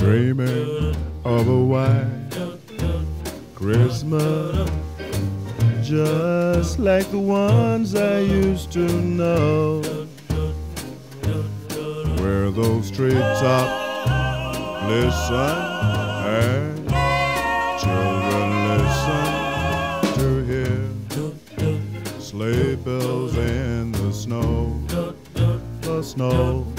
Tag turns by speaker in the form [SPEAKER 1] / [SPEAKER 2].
[SPEAKER 1] dreaming of a white Christmas, just like the ones I used to know, where those treetops listen and children listen to hear sleigh bells in the snow, the snow.